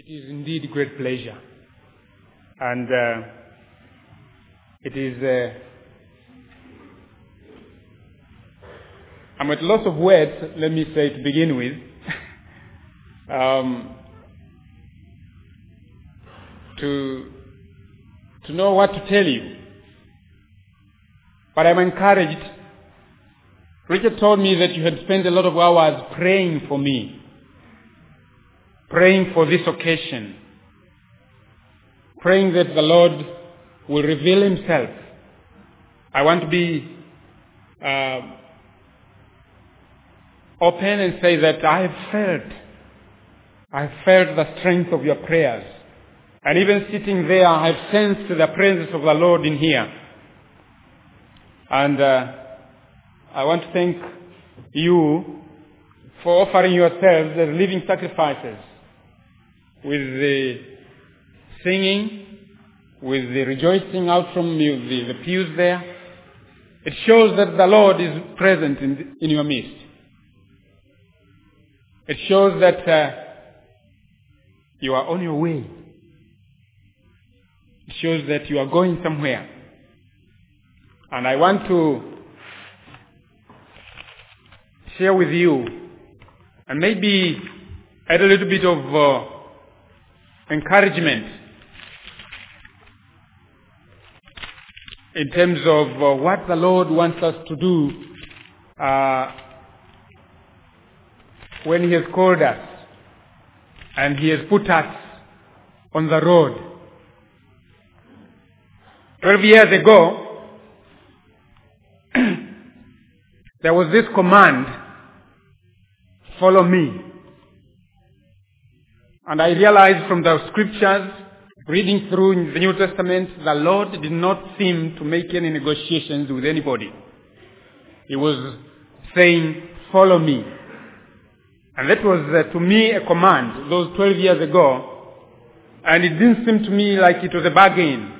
It is indeed great pleasure. And it is... I'm at loss of words, let me say, to begin with. To know what to tell you. But I'm encouraged. Richard told me that you had spent a lot of hours praying for me, praying for this occasion, praying that the Lord will reveal himself. I want to be open and say that I have felt the strength of your prayers. And even sitting there, I have sensed the presence of the Lord in here. And I want to thank you for offering yourselves as living sacrifices with the singing, with the rejoicing out from the pews there. It shows that the Lord is present in your midst. It shows that you are on your way. It shows that you are going somewhere. And I want to share with you and maybe add a little bit of encouragement in terms of what the Lord wants us to do when he has called us and he has put us on the road. 12 years ago, there was this command, follow me. And I realized from the scriptures, reading through in the New Testament, the Lord did not seem to make any negotiations with anybody. He was saying, follow me. And that was to me a command, those 12 years ago. And it didn't seem to me like it was a bargain.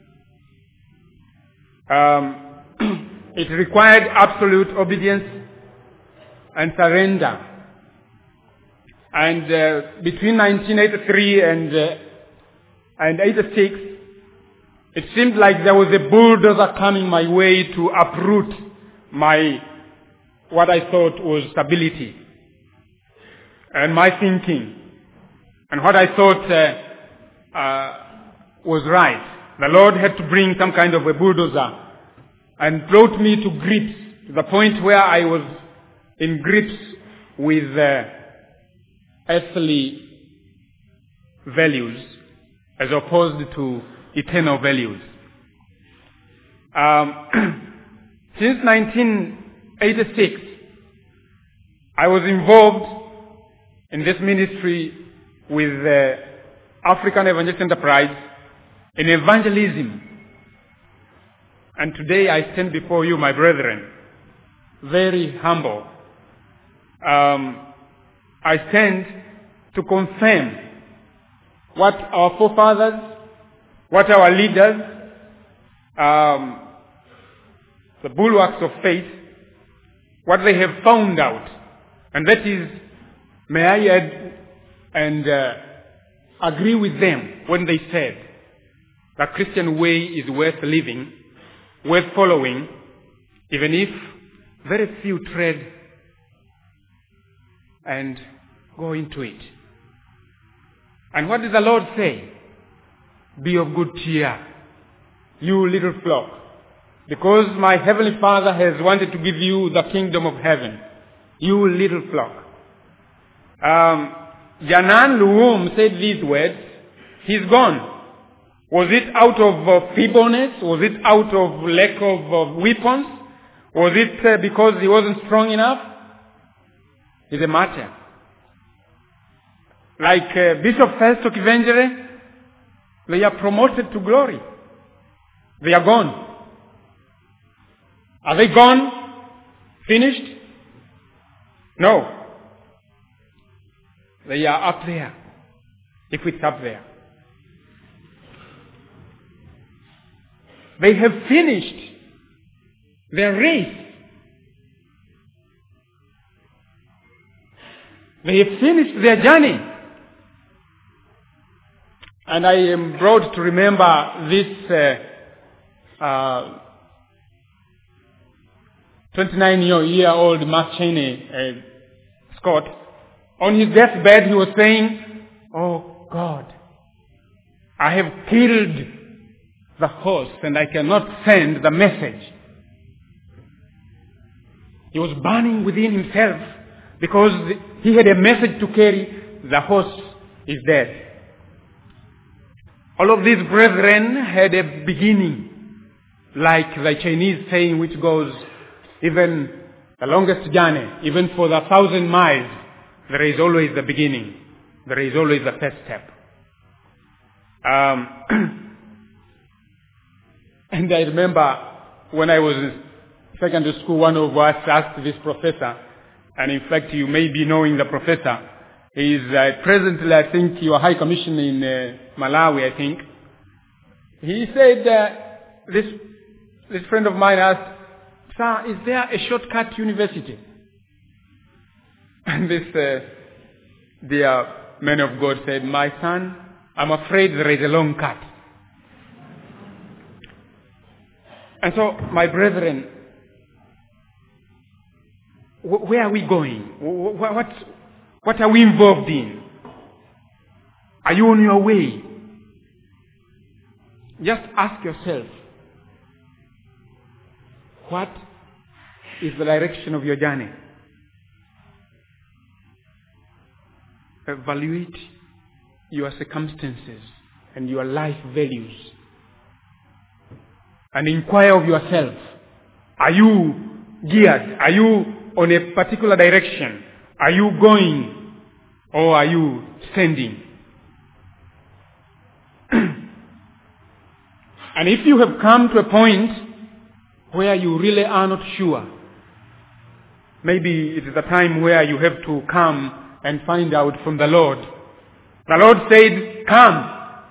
It required absolute obedience and surrender. And between 1983 and 86, it seemed like there was a bulldozer coming my way to uproot what I thought was stability and my thinking and what I thought was right. The Lord had to bring some kind of a bulldozer and brought me to grips, to the point where I was in grips with earthly values as opposed to eternal values. Since 1986, I was involved in this ministry with African Evangelist Enterprise in evangelism. And today I stand before you, my brethren, very humble. I stand to confirm what our forefathers, what our leaders, the bulwarks of faith, what they have found out. And that is, may I add and agree with them when they said, the Christian way is worth living, worth following, even if very few tread and go into it. And what does the Lord say? Be of good cheer, you little flock, because my heavenly Father has wanted to give you the kingdom of heaven, you little flock. Janan Luum said these words. He's gone. Was it out of feebleness? Was it out of lack of weapons? Was it because he wasn't strong enough? It's a martyr. Like Bishop Festock Evangeli, they are promoted to glory. They are gone. Are they gone? Finished? No. They are up there. If it's up there. They have finished their race. They have finished their journey. And I am brought to remember this 29-year-old Mark Cheney, Scott. On his deathbed, he was saying, "Oh God, I have killed the horse and I cannot send the message." He was burning within himself because he had a message to carry. The horse is dead. All of these brethren had a beginning, like the Chinese saying which goes, even the longest journey, even for the 1,000 miles, there is always the beginning. There is always the first step. And I remember when I was in secondary school, one of us asked this professor, and in fact you may be knowing the professor. He is presently, I think, your High Commission in Malawi, I think. He said, this friend of mine asked, "Sir, is there a shortcut university?" And this dear man of God said, "My son, I'm afraid there is a long cut." And so, my brethren, where are we going? What are we involved in? Are you on your way? Just ask yourself, what is the direction of your journey? Evaluate your circumstances and your life values. And inquire of yourself, are you geared? Are you on a particular direction? Are you going or are you standing? And if you have come to a point where you really are not sure, maybe it is a time where you have to come and find out from the Lord. The Lord said, "Come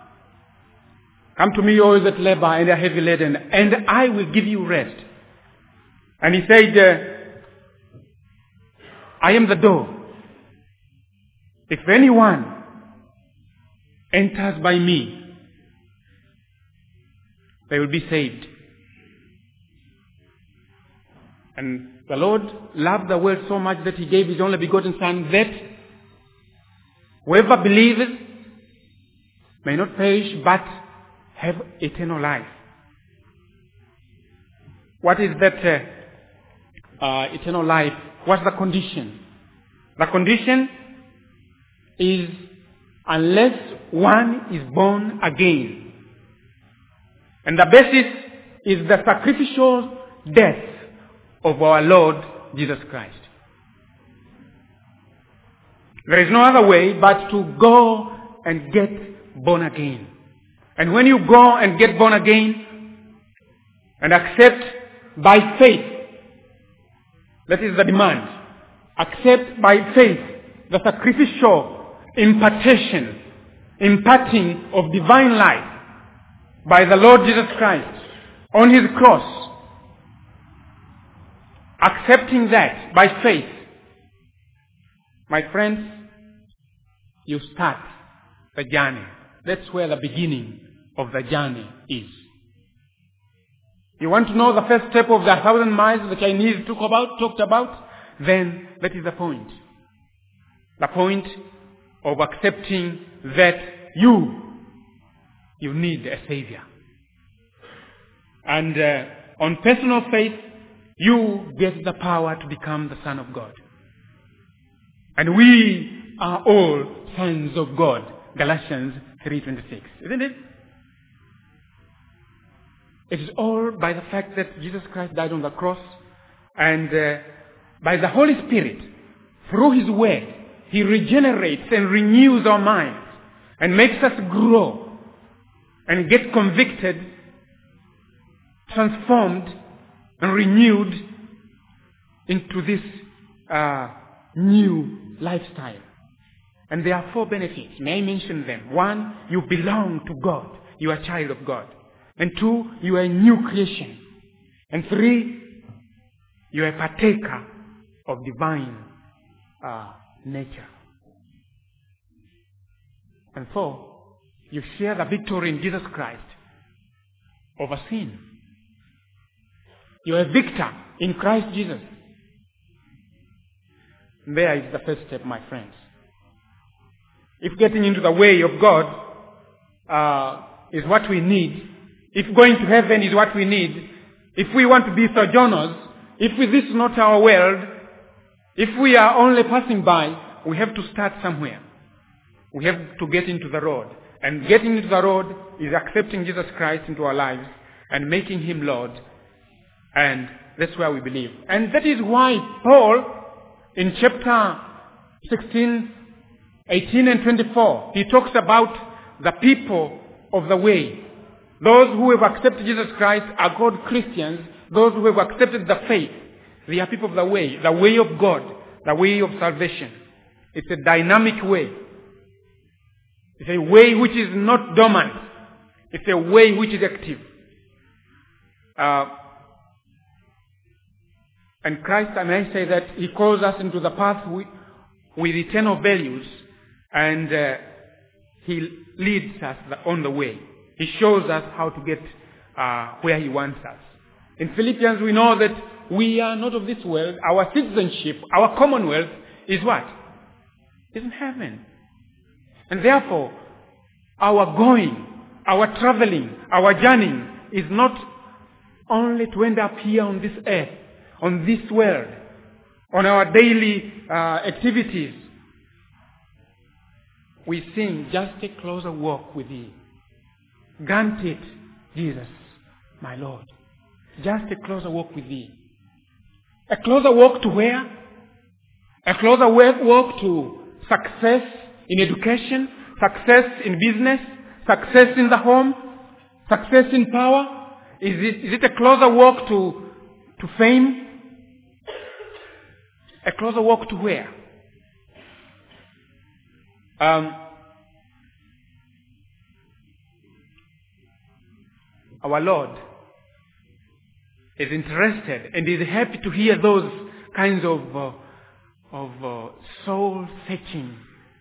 to me, all that labor and are heavy laden, and I will give you rest." And he said, "I am the door. If anyone enters by me, they will be saved." And the Lord loved the world so much that he gave his only begotten Son, that whoever believes may not perish but have eternal life. What is that eternal life? What's the condition? The condition is unless one is born again. And the basis is the sacrificial death of our Lord Jesus Christ. There is no other way but to go and get born again. And when you go and get born again and accept by faith, that is the demand, accept by faith the sacrificial imparting of divine life by the Lord Jesus Christ on his cross, accepting that by faith, my friends, you start the journey. That's where the beginning of the journey is. You want to know the first step of the 1,000 miles the Chinese talked about? Then that is the point. The point of accepting that you need a Savior. And on personal faith, you get the power to become the Son of God. And we are all sons of God. Galatians 3:26. Isn't it? It is all by the fact that Jesus Christ died on the cross, and by the Holy Spirit, through his word, he regenerates and renews our minds and makes us grow and get convicted, transformed and renewed into this new lifestyle. And there are 4 benefits. May I mention them? 1, you belong to God. You are a child of God. And 2, you are a new creation. And 3, you are a partaker of divine nature. And 4, You share the victory in Jesus Christ over sin. You are a victor in Christ Jesus. There is the first step, my friends. If getting into the way of God is what we need, if going to heaven is what we need, if we want to be sojourners, if this is not our world, if we are only passing by, we have to start somewhere. We have to get into the road. And getting into the road is accepting Jesus Christ into our lives and making Him Lord. And that's where we believe. And that is why Paul, in chapter 16, 18 and 24, he talks about the people of the way. Those who have accepted Jesus Christ are called Christians. Those who have accepted the faith, they are people of the way of God, the way of salvation. It's a dynamic way. It's a way which is not dormant. It's a way which is active. And Christ, I may say that He calls us into the path with eternal values, and He leads us on the way. He shows us how to get where He wants us. In Philippians, we know that we are not of this world. Our citizenship, our commonwealth is what? Is in heaven. And therefore, our going, our traveling, our journeying is not only to end up here on this earth, on this world, on our daily activities. We sing, just a closer walk with Thee. Grant it, Jesus, my Lord. Just a closer walk with Thee. A closer walk to where? A closer walk to success in education, success in business, success in the home, success in power. Is it a closer walk to fame? A closer walk to where? Our Lord is interested and is happy to hear those kinds of soul-searching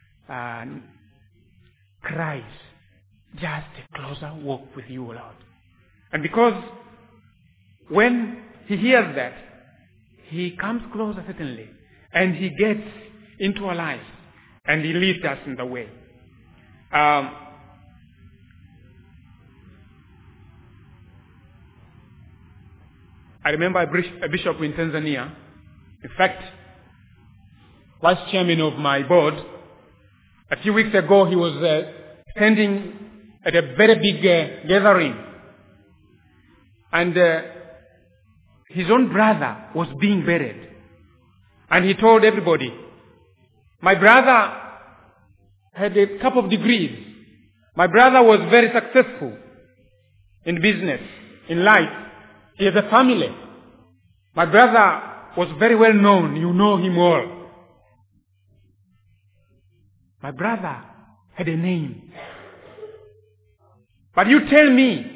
cries. Just a closer walk with You, Lord. And because when He hears that, He comes closer certainly, and He gets into our lives, and He leads us in the way. I remember a bishop in Tanzania, in fact, vice chairman of my board. A few weeks ago, he was standing at a very big gathering. And his own brother was being buried. And he told everybody, my brother had a couple of degrees. My brother was very successful in business, in life. He has a family. My brother was very well known. You know him all. My brother had a name. But you tell me,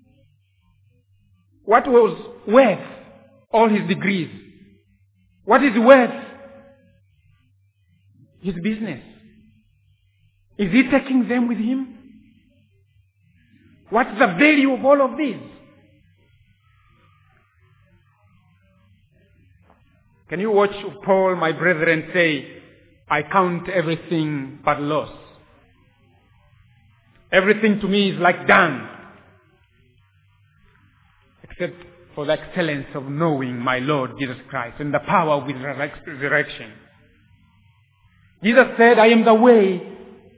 what was worth all his degrees? What is worth his business? Is he taking them with him? What's the value of all of this? Can you watch Paul, my brethren, say, I count everything but loss. Everything to me is like dung, except for the excellence of knowing my Lord Jesus Christ and the power of His resurrection. Jesus said, I am the way,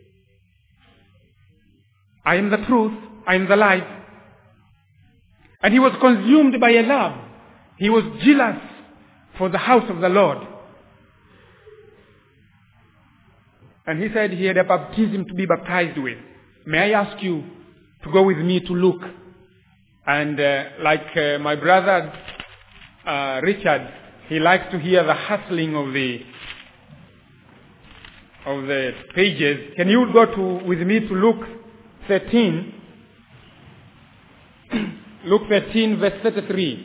I am the truth, I am the life. And He was consumed by a love. He was jealous for the house of the Lord. And He said He had a baptism to be baptized with. May I ask you to go with me to Luke? And like my brother Richard, he likes to hear the hustling of the pages. Can you go with me to Luke 13? Luke 13, verse 33.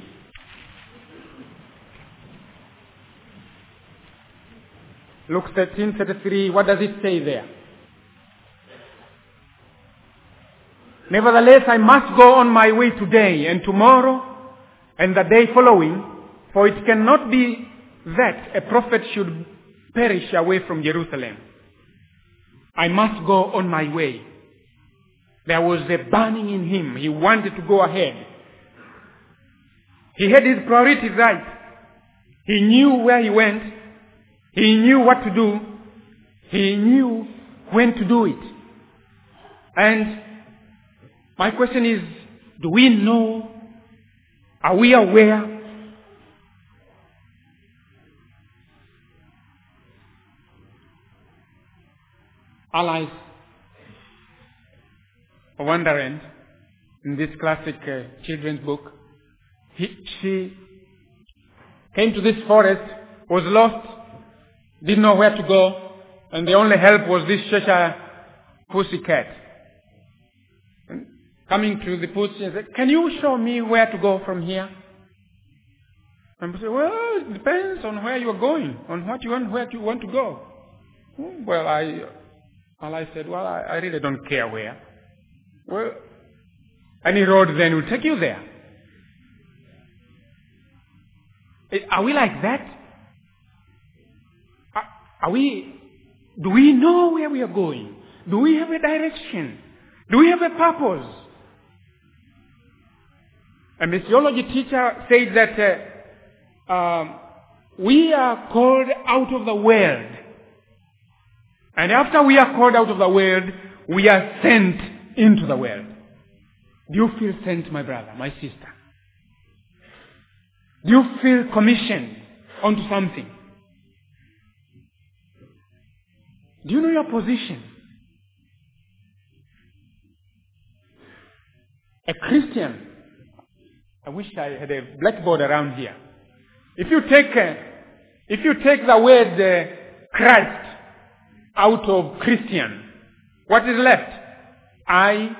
Luke 13, 33, what does it say there? Nevertheless, I must go on my way today and tomorrow and the day following, for it cannot be that a prophet should perish away from Jerusalem. I must go on my way. There was a burning in him. He wanted to go ahead. He had his priorities right. He knew where he went. He knew what to do. He knew when to do it. And my question is, do we know? Are we aware? Alice Wonderland, in this classic children's book, she came to this forest, was lost, didn't know where to go, and the only help was this Cheshire pussycat. And coming to the pussy and said, "Can you show me where to go from here?" And I said, "Well, it depends on where you are going, on what you want, where you want to go." Well, I said, "Well, I really don't care where." Well, any road then will take you there. Are we like that? Do we know where we are going? Do we have a direction? Do we have a purpose? A missiology teacher said that we are called out of the world. And after we are called out of the world, we are sent into the world. Do you feel sent, my brother, my sister? Do you feel commissioned onto something? Do you know your position? A Christian. I wish I had a blackboard around here. If you take the word Christ out of Christian, what is left? I-A-N,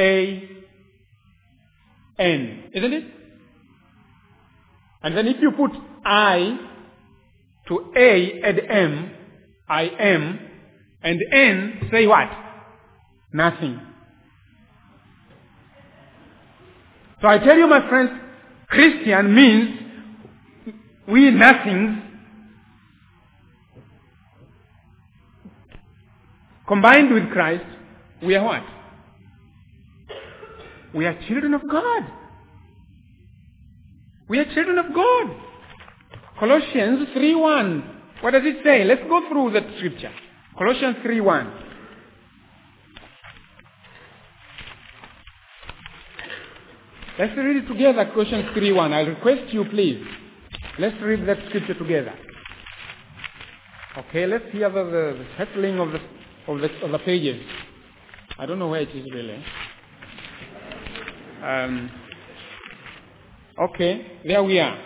isn't it? And then if you put I to A, add M, I am, and N, say what? Nothing. So I tell you, my friends, Christian means we nothings combined with Christ, we are what? We are children of God. We are children of God. Colossians 3:1. What does it say? Let's go through that scripture. Colossians 3:1. Let's read it together, Colossians 3:1. I'll request you, please. Let's read that scripture together. Okay, let's hear the settling of the pages. I don't know where it is really. Okay, there we are.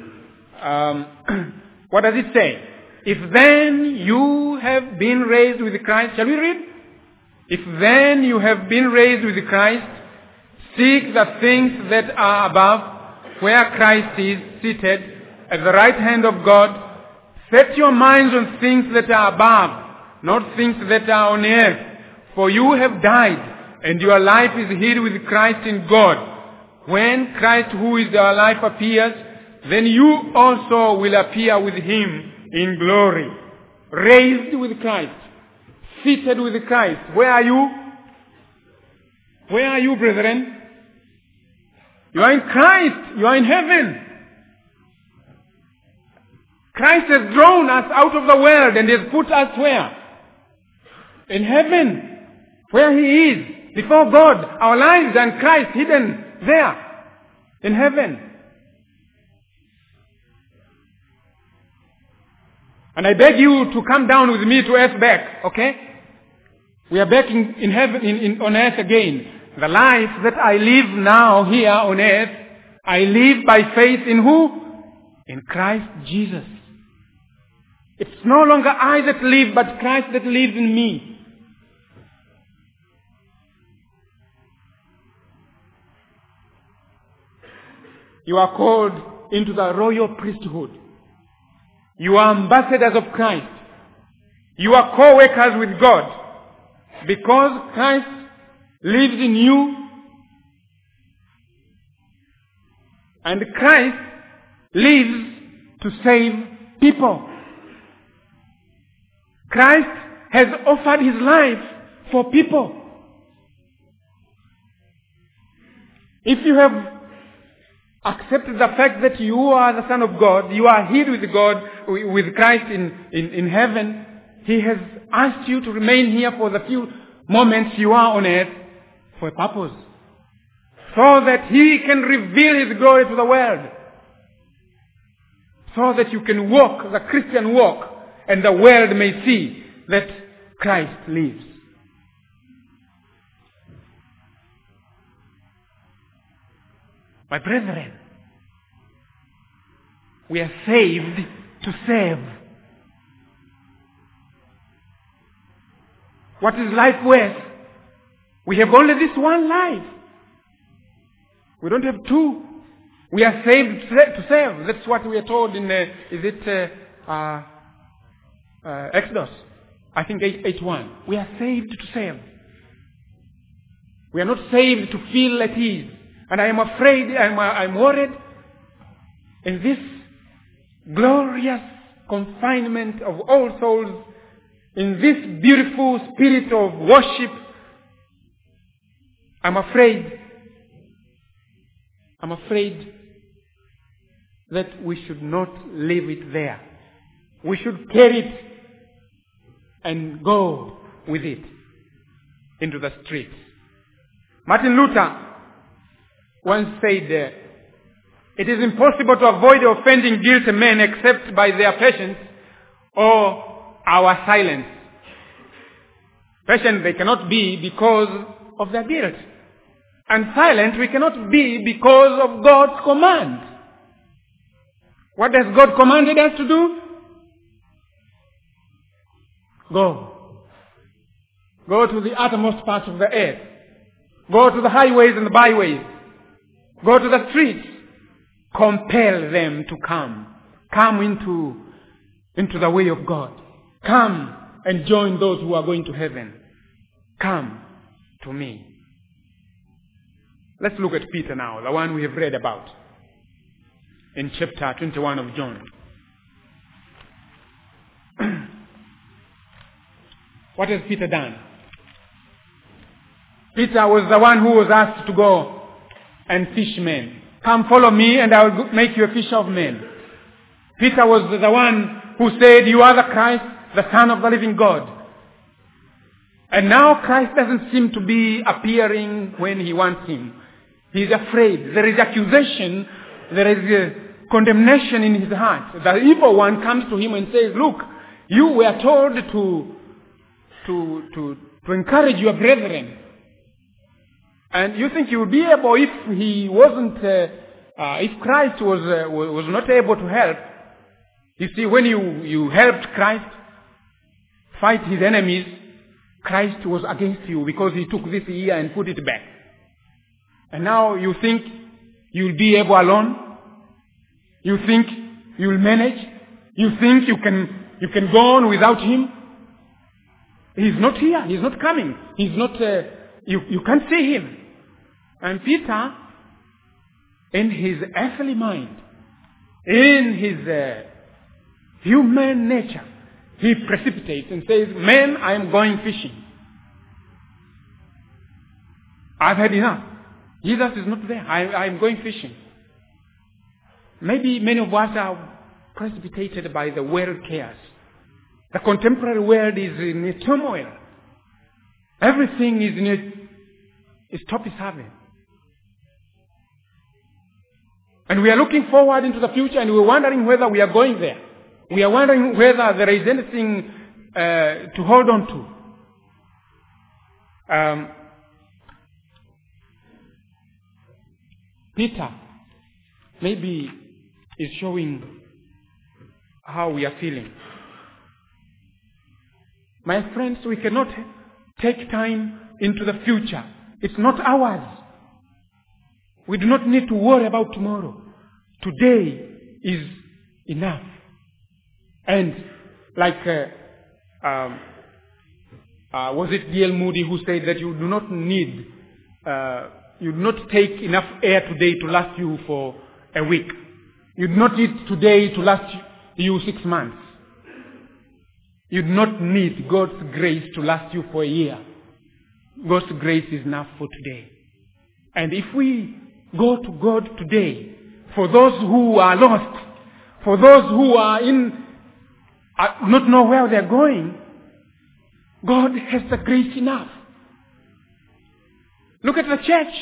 What does it say? If then you have been raised with Christ, shall we read? If then you have been raised with Christ, seek the things that are above, where Christ is seated at the right hand of God. Set your minds on things that are above, not things that are on earth. For you have died, and your life is hid with Christ in God. When Christ, who is our life, appears, then you also will appear with him in glory. Raised with Christ. Seated with Christ. Where are you? Where are you, brethren? You are in Christ. You are in heaven. Christ has drawn us out of the world and has put us where? In heaven. Where he is. Before God. Our lives and Christ hidden there. In heaven. And I beg you to come down with me to earth back. Okay? We are back in heaven, on earth again. The life that I live now here on earth, I live by faith in who? In Christ Jesus. It's no longer I that live, but Christ that lives in me. You are called into the royal priesthood. You are ambassadors of Christ. You are co-workers with God. Because Christ lives in you, And Christ lives to save people. Christ has offered his life for people. If you have accepted the fact that you are the Son of God, you are hid with God, with Christ in heaven, he has asked you to remain here for the few moments you are on earth for a purpose. So that he can reveal his glory to the world. So that you can walk the Christian walk and the world may see that Christ lives. My brethren, we are saved to save. What is life worth? We have only this one life. We don't have two. We are saved to save. That's what we are told in, Exodus? I think 8:1. We are saved to save. We are not saved to feel at ease. And I am afraid, I'm worried, in this glorious confinement of all souls, in this beautiful spirit of worship, I'm afraid that we should not leave it there. We should carry it and go with it into the streets. Martin Luther once said, it is impossible to avoid offending guilty men except by their patience or our silence. Patient they cannot be because of their guilt. And silent we cannot be because of God's command. What has God commanded us to do? Go. Go to the uttermost parts of the earth. Go to the highways and the byways. Go to the streets. Compel them to come. Come into the way of God. Come and join those who are going to heaven. Come to me. Let's look at Peter now, the one we have read about in chapter 21 of John. What has Peter done? Peter was the one who was asked to go and fish men. Come follow me and I will make you a fisher of men. Peter was the one who said, you are the Christ, the Son of the living God. And now Christ doesn't seem to be appearing when he wants him. He is afraid. There is accusation. There is condemnation in his heart. The evil one comes to him and says, look, you were told to encourage your brethren. And you think you would be able, if he wasn't, if Christ was not able to help. You see, when you helped Christ fight his enemies, Christ was against you because he took this ear and put it back. And now you think you'll be able alone? You think you'll manage? You think you can go on without him? He's not here. He's not coming. He's not, you can't see him. And Peter, in his earthly mind, in his human nature, he precipitates and says, men, I am going fishing. I've had enough. Jesus is not there. I am going fishing. Maybe many of us are precipitated by the world cares. The contemporary world is in a turmoil. Everything is in its topsy-turvy. And we are looking forward into the future and we're wondering whether we are going there. We are wondering whether there is anything to hold on to. Peter maybe is showing how we are feeling. My friends, we cannot take time into the future. It's not ours. We do not need to worry about tomorrow. Today is enough. And like, was it D.L. Moody who said that you do not need, you do not take enough air today to last you for a week. You do not need today to last you 6 months. You do not need God's grace to last you for a year. God's grace is enough for today. And if we go to God today, for those who are lost, for those who not know where they're going, God has the grace enough. Look at the church.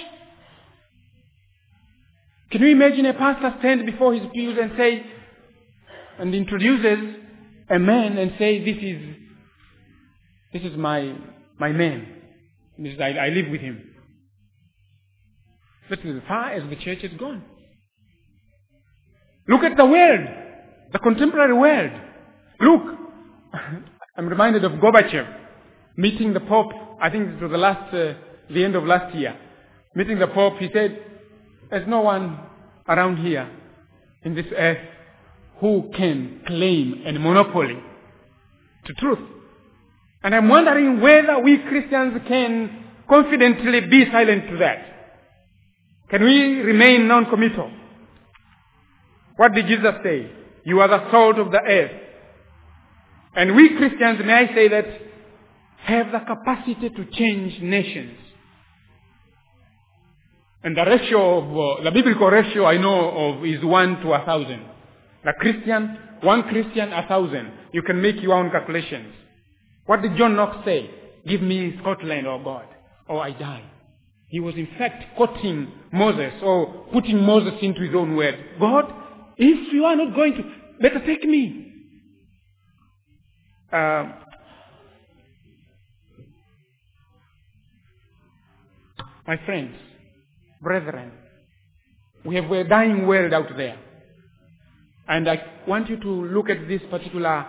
Can you imagine a pastor stand before his pews and say, and introduces a man and say, this is my man. I live with him. That is as far as the church has gone. Look at the world, the contemporary world. Look, I'm reminded of Gorbachev meeting the Pope. I think it was the end of last year. Meeting the Pope, he said, there's no one around here in this earth who can claim a monopoly to truth. And I'm wondering whether we Christians can confidently be silent to that. Can we remain non-committal? What did Jesus say? You are the salt of the earth. And we Christians, may I say that, have the capacity to change nations. And the ratio the biblical ratio I know of is 1 to 1,000. One Christian, 1,000. You can make your own calculations. What did John Knox say? Give me Scotland, oh God, or I die. He was in fact quoting Moses, or putting Moses into his own word. God, if you are not going to, better take me. My friends, brethren, we have a dying world out there. And I want you to look at this particular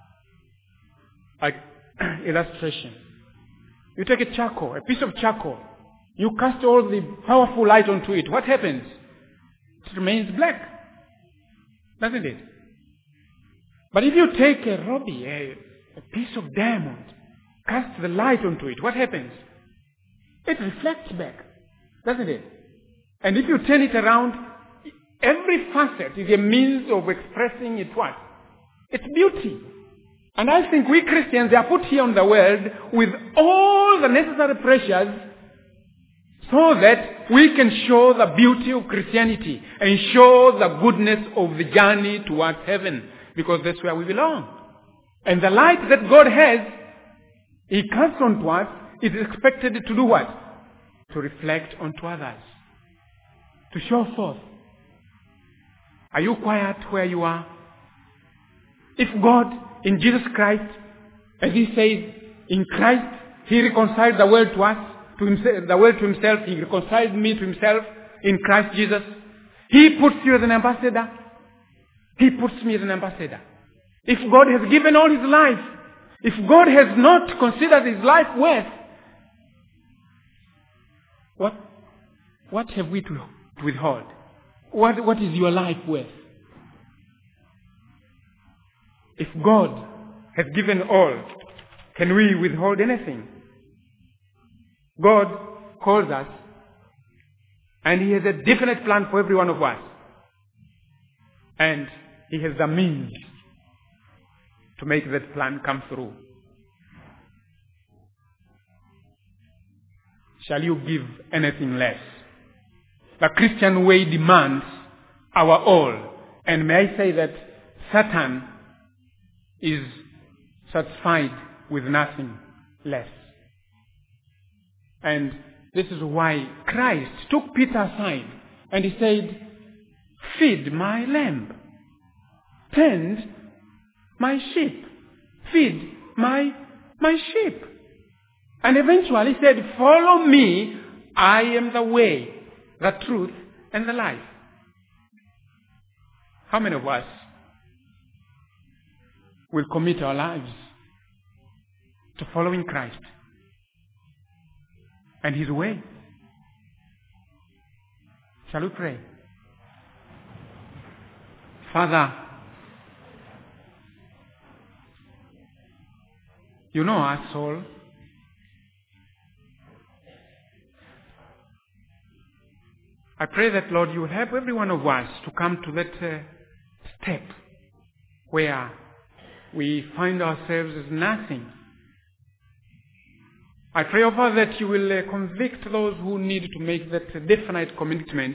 illustration. You take a piece of charcoal. You cast all the powerful light onto it. What happens? It remains black. Doesn't it? But if you take a ruby, a piece of diamond, cast the light onto it, what happens? It reflects back. Doesn't it? And if you turn it around, every facet is a means of expressing its what? Its beauty. And I think we Christians are put here on the world with all the necessary pressures so that we can show the beauty of Christianity and show the goodness of the journey towards heaven, because that's where we belong. And the light that God has, He casts onto us, is expected to do what? To reflect onto others. To show forth. Are you quiet where you are? If God, in Jesus Christ, as He says, in Christ, He reconciled the world to us, to himself, the world to Himself, He reconciled me to Himself in Christ Jesus. He puts you as an ambassador. He puts me as an ambassador. If God has given all His life, if God has not considered His life worth, what have we to withhold? What is your life worth? If God has given all, can we withhold anything? God calls us, and He has a definite plan for every one of us. And He has the means to make that plan come through. Shall you give anything less? The Christian way demands our all. And may I say that Satan is satisfied with nothing less. And this is why Christ took Peter aside and He said, feed my lamb, tend my sheep, feed my sheep. And eventually He said, follow me, I am the way, the truth, and the life. How many of us will commit our lives to following Christ and His way? Shall we pray? Father, you know our soul. I pray that, Lord, you will help every one of us to come to that step where we find ourselves as nothing. I pray, oh Father, that you will convict those who need to make that definite commitment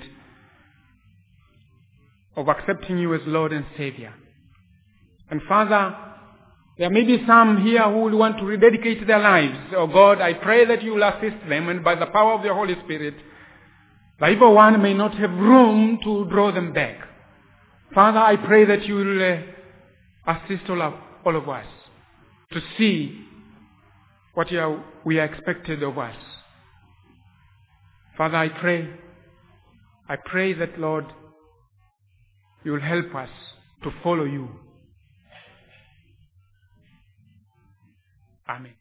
of accepting you as Lord and Savior. And Father, there may be some here who will want to rededicate their lives. Oh God, I pray that you will assist them, and by the power of the Holy Spirit, the evil one may not have room to draw them back. Father, I pray that you will assist all of us to see what we are expected of us. Father, I pray that, Lord, you will help us to follow you. Amen.